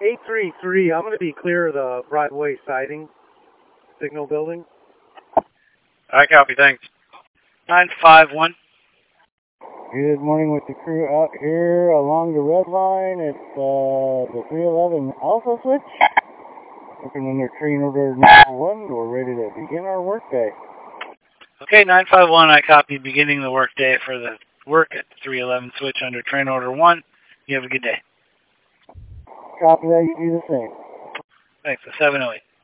833, I'm going to be clear of the Broadway siding, signal building. I copy, thanks. 951. Good morning with the crew out here along the red line. It's the 311 Alpha switch. Looking under train order number 1. We're ready to begin our workday. Okay, 951, I copy beginning the workday for the work at 311 switch under train order 1. You have a good day. Copy that, you do the same. Thanks, 708.